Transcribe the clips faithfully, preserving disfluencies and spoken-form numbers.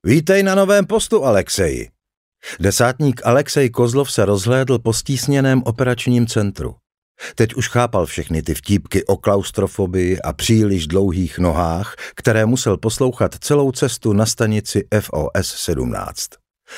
Vítej na novém postu, Alexeji. Desátník Alexej Kozlov se rozhlédl po stísněném operačním centru. Teď už chápal všechny ty vtípky o klaustrofobii a příliš dlouhých nohách, které musel poslouchat celou cestu na stanici F O S sedmnáct.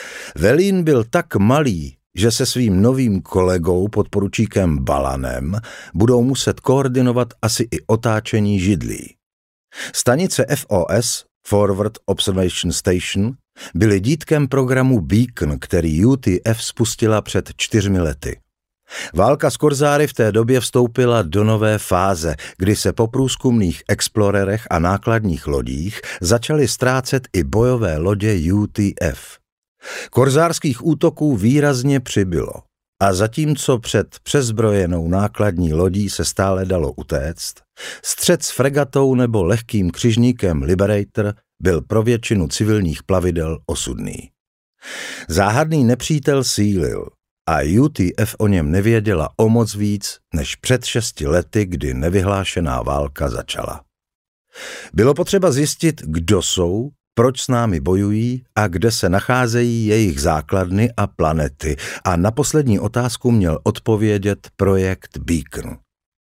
Velín byl tak malý, že se svým novým kolegou podporučíkem Balanem budou muset koordinovat asi i otáčení židlí. Stanice F O S, Forward Observation Station, byly dítkem programu Beacon, který U T F spustila před čtyřmi lety. Válka s korzáry v té době vstoupila do nové fáze, kdy se po průzkumných explorerech a nákladních lodích začaly ztrácet i bojové lodě U T F. Korzárských útoků výrazně přibylo a zatímco před přezbrojenou nákladní lodí se stále dalo utéct, střet s fregatou nebo lehkým křižníkem Liberator byl pro většinu civilních plavidel osudný. Záhadný nepřítel sílil a U T F o něm nevěděla o moc víc než před šesti lety, kdy nevyhlášená válka začala. Bylo potřeba zjistit, kdo jsou, proč s námi bojují a kde se nacházejí jejich základny a planety, a na poslední otázku měl odpovědět projekt Beacon.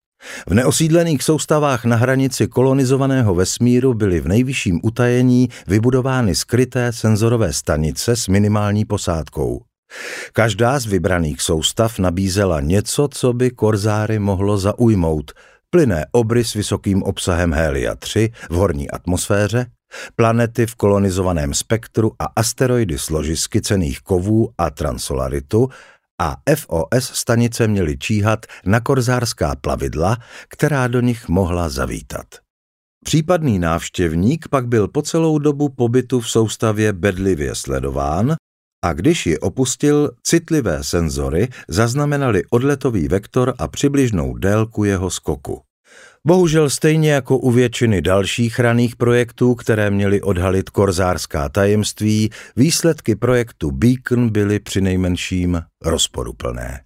V neosídlených soustavách na hranici kolonizovaného vesmíru byly v nejvyšším utajení vybudovány skryté senzorové stanice s minimální posádkou. Každá z vybraných soustav nabízela něco, co by korzáry mohlo zaujmout: plynné obry s vysokým obsahem hélia tři v horní atmosféře, planety v kolonizovaném spektru a asteroidy s ložisky cenných kovů a transolaritu, a F O S stanice měly číhat na korzárská plavidla, která do nich mohla zavítat. Případný návštěvník pak byl po celou dobu pobytu v soustavě bedlivě sledován, a když ji opustil, citlivé senzory zaznamenaly odletový vektor a přibližnou délku jeho skoku. Bohužel stejně jako u většiny dalších raných projektů, které měly odhalit korzárská tajemství, výsledky projektu Beacon byly přinejmenším rozporuplné.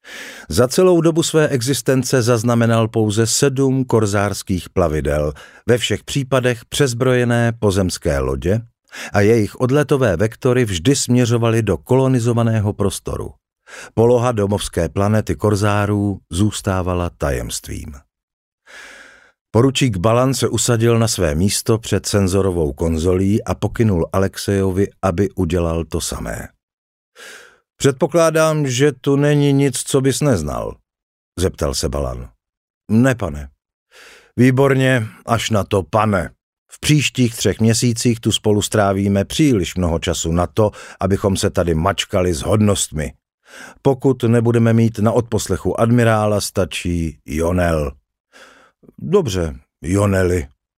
Za celou dobu své existence zaznamenal pouze sedm korzárských plavidel, ve všech případech přezbrojené pozemské lodě, a jejich odletové vektory vždy směřovaly do kolonizovaného prostoru. Poloha domovské planety korzárů zůstávala tajemstvím. Poručík Balan se usadil na své místo před senzorovou konzolí a pokynul Alexejovi, aby udělal to samé. Předpokládám, že tu není nic, co bys neznal, zeptal se Balan. Ne, pane. Výborně, až na to, pane. V příštích třech měsících tu spolu strávíme příliš mnoho času na to, abychom se tady mačkali s hodnostmi. Pokud nebudeme mít na odposlechu admirála, stačí Jonel. Dobře, Joneli,